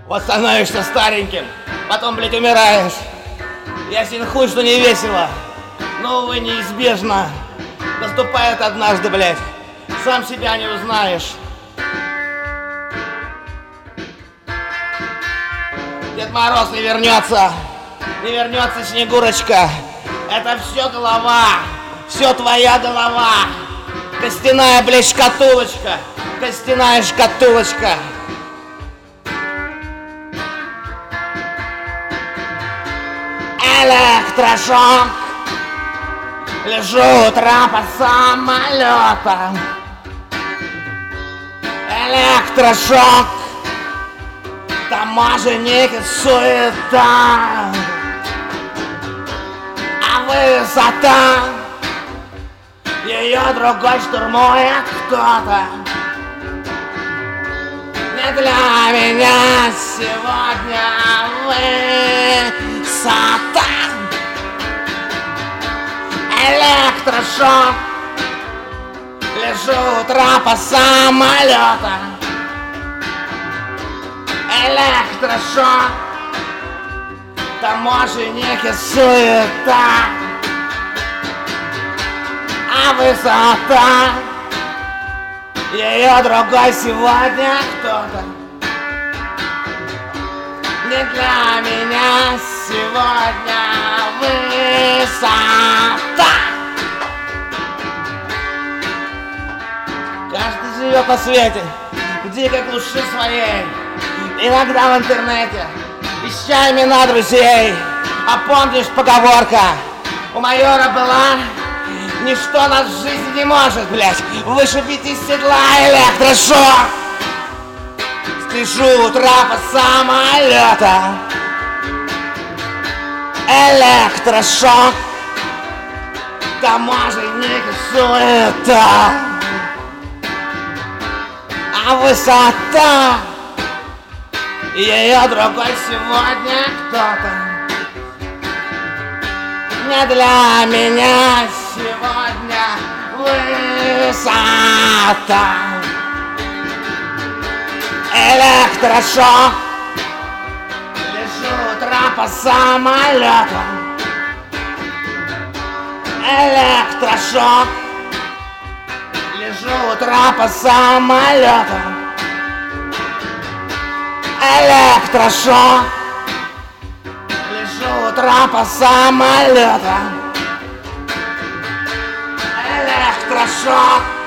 Вот становишься стареньким, потом, блядь, умираешь. Ясен хуй, что не весело, но, увы, неизбежно. Наступает однажды, блядь, сам себя не узнаешь. Дед Мороз не вернется Снегурочка. Это все голова, все твоя голова. Костяная, блядь, шкатулочка, костяная шкатулочка. Электрошок. Лежу у трапа самолета. Электрошок. Таможенник и суета. А высота, ее другой штурмует кто-то. Не для меня сегодня высота. Электрошок. Лежу у трапа самолета. Электрошок. Таможенник и суета. А высота, ее другой сегодня кто-то. Не для меня сегодня высота. Каждый живет на свете, в дикой глуши своей. Иногда в интернете, ища имена друзей. А помнишь поговорка у майора была: ничто нас в жизни не может, блядь, вышибить из седла. Электрошок. Слежу у трапа самолета. Электрошок. Таможенник и суета. А высота, ее другой сегодня кто-то. Не для меня сегодня высота. Электрошок. Лежу у трапа самолета. Электрошок. Лежу у трапа самолета. Электрошок. Лежу у трапа самолета. Электрошок.